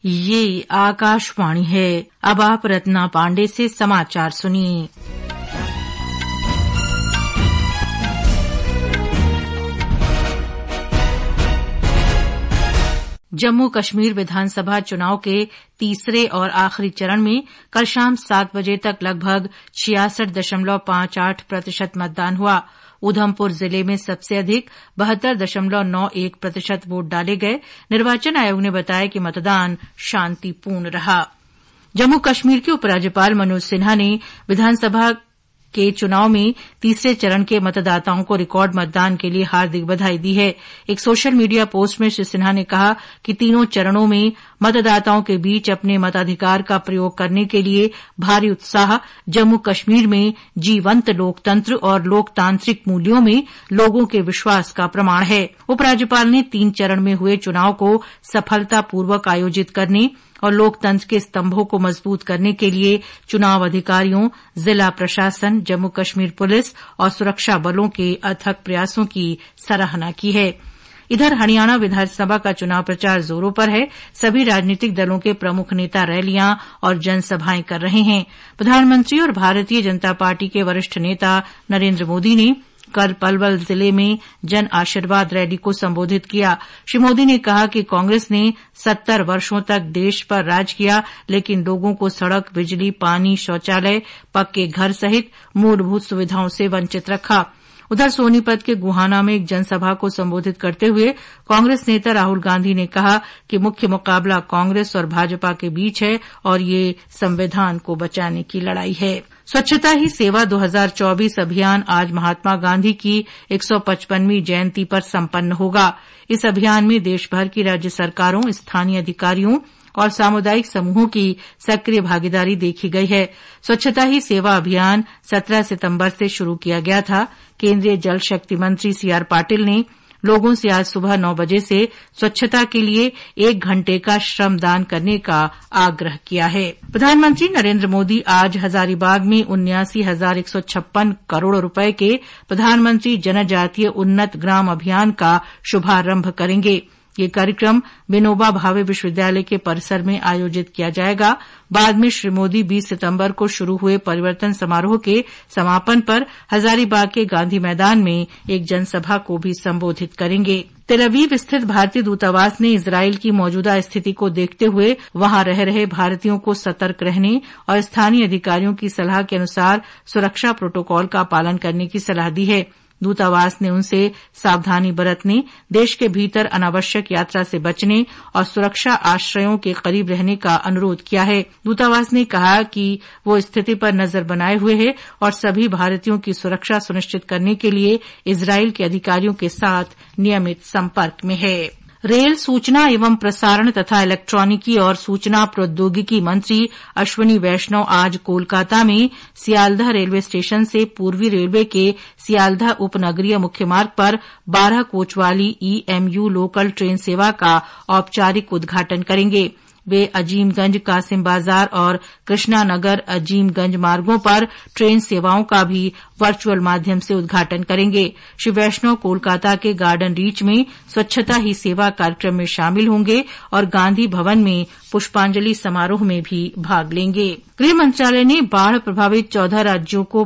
ये आकाशवाणी है। अब आप रत्ना पांडे से समाचार सुनिए। जम्मू कश्मीर विधानसभा चुनाव के तीसरे और आखिरी चरण में कल शाम 7 बजे तक लगभग 66.58% मतदान हुआ। उधमपुर जिले में सबसे अधिक 72.91% वोट डाले गए। निर्वाचन आयोग ने बताया कि मतदान शांतिपूर्ण रहा। जम्मू कश्मीर के उपराज्यपाल मनोज सिन्हा ने विधानसभा के चुनाव में तीसरे चरण के मतदाताओं को रिकॉर्ड मतदान के लिए हार्दिक बधाई दी है। एक सोशल मीडिया पोस्ट में श्री सिन्हा ने कहा कि तीनों चरणों में मतदाताओं के बीच अपने मताधिकार का प्रयोग करने के लिए भारी उत्साह जम्मू कश्मीर में जीवंत लोकतंत्र और लोकतांत्रिक मूल्यों में लोगों के विश्वास का प्रमाण है। उपराज्यपाल ने 3 चरण में हुए चुनाव को सफलतापूर्वक आयोजित करने और लोकतंत्र के स्तंभों को मजबूत करने के लिए चुनाव अधिकारियों, जिला प्रशासन, जम्मू कश्मीर पुलिस और सुरक्षा बलों के अथक प्रयासों की सराहना की है। इधर हरियाणा विधानसभा का चुनाव प्रचार जोरों पर है। सभी राजनीतिक दलों के प्रमुख नेता रैलियां और जनसभाएं कर रहे हैं। प्रधानमंत्री और भारतीय जनता पार्टी के वरिष्ठ नेता नरेंद्र मोदी ने कल पलवल जिले में जन आशीर्वाद रैली को संबोधित किया। श्री मोदी ने कहा कि कांग्रेस ने 70 वर्षों तक देश पर राज किया, लेकिन लोगों को सड़क, बिजली, पानी, शौचालय, पक्के घर सहित मूलभूत सुविधाओं से वंचित रखा। उधर सोनीपत के गुहाना में एक जनसभा को संबोधित करते हुए कांग्रेस नेता राहुल गांधी ने कहा कि मुख्य मुकाबला कांग्रेस और भाजपा के बीच है और ये संविधान को बचाने की लड़ाई है। स्वच्छता ही सेवा 2024 अभियान आज महात्मा गांधी की 155वीं जयंती पर संपन्न होगा। इस अभियान में देशभर की राज्य सरकारों, स्थानीय अधिकारियों और सामुदायिक समूहों की सक्रिय भागीदारी देखी गई है। स्वच्छता ही सेवा अभियान 17 सितंबर से शुरू किया गया था। केंद्रीय जल शक्ति मंत्री सीआर पाटिल ने लोगों से आज सुबह 9 बजे से स्वच्छता के लिए 1 घंटे का श्रमदान करने का आग्रह किया है। प्रधानमंत्री नरेंद्र मोदी आज हजारीबाग में 79,156 करोड़ रुपए के प्रधानमंत्री जनजातीय उन्नत ग्राम अभियान का शुभारंभ करेंगे। ये कार्यक्रम विनोबा भावे विश्वविद्यालय के परिसर में आयोजित किया जाएगा। बाद में श्री मोदी 20 सितंबर को शुरू हुए परिवर्तन समारोह के समापन पर हजारीबाग के गांधी मैदान में एक जनसभा को भी संबोधित करेंगे। तेल अवीव स्थित भारतीय दूतावास ने इजरायल की मौजूदा स्थिति को देखते हुए वहां रह रहे भारतीयों को सतर्क रहने और स्थानीय अधिकारियों की सलाह के अनुसार सुरक्षा प्रोटोकॉल का पालन करने की सलाह दी है। दूतावास ने उनसे सावधानी बरतने, देश के भीतर अनावश्यक यात्रा से बचने और सुरक्षा आश्रयों के करीब रहने का अनुरोध किया है। दूतावास ने कहा कि वो स्थिति पर नजर बनाए हुए है और सभी भारतीयों की सुरक्षा सुनिश्चित करने के लिए इजरायल के अधिकारियों के साथ नियमित संपर्क में है। रेल, सूचना एवं प्रसारण तथा इलेक्ट्रॉनिकी और सूचना प्रौद्योगिकी मंत्री अश्विनी वैष्णव आज कोलकाता में सियालदह रेलवे स्टेशन से पूर्वी रेलवे के सियालदह उपनगरीय मुख्य मार्ग पर 12 कोच वाली EMU लोकल ट्रेन सेवा का औपचारिक उद्घाटन करेंगे। वे अजीमगंज, कासिम बाजार और कृष्णा नगर अजीमगंज मार्गों पर ट्रेन सेवाओं का भी वर्चुअल माध्यम से उद्घाटन करेंगे। श्री वैष्णव कोलकाता के गार्डन रीच में स्वच्छता ही सेवा कार्यक्रम में शामिल होंगे और गांधी भवन में पुष्पांजलि समारोह में भी भाग लेंगे। गृह मंत्रालय ने बाढ़ प्रभावित 14 राज्यों को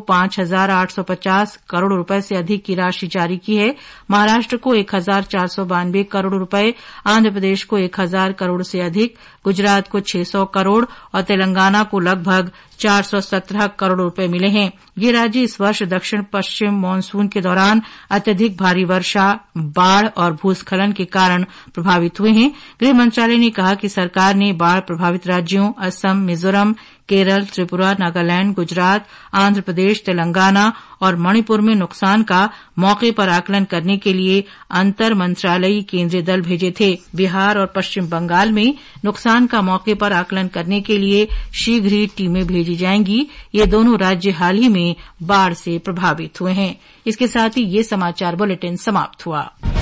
5,850 करोड़ रुपए से अधिक की राशि जारी की है। महाराष्ट्र को 1,492 करोड़ रुपए, आंध्र प्रदेश को 1,000 करोड़ से अधिक, गुजरात को 600 करोड़ और तेलंगाना को लगभग 417 करोड़ रुपए मिले हैं। ये राज्य इस वर्ष दक्षिण पश्चिम मानसून के दौरान अत्यधिक भारी वर्षा, बाढ़ और भूस्खलन के कारण प्रभावित हुए हैं। गृह मंत्रालय ने कहा कि सरकार ने बाढ़ प्रभावित राज्यों असम, मिजोरम, केरल, त्रिपुरा, नागालैंड, गुजरात, आंध्र प्रदेश, तेलंगाना और मणिपुर में नुकसान का मौके पर आकलन करने के लिए अंतर मंत्रालयी केंद्रीय दल भेजे थे। बिहार और पश्चिम बंगाल में नुकसान का मौके पर आकलन करने के लिए शीघ्र ही टीमें भेजी जाएंगी। ये दोनों राज्य हाल ही में बाढ़ से प्रभावित हुए हैं। इसके साथ ही ये समाचार बुलेटिन समाप्त हुआ।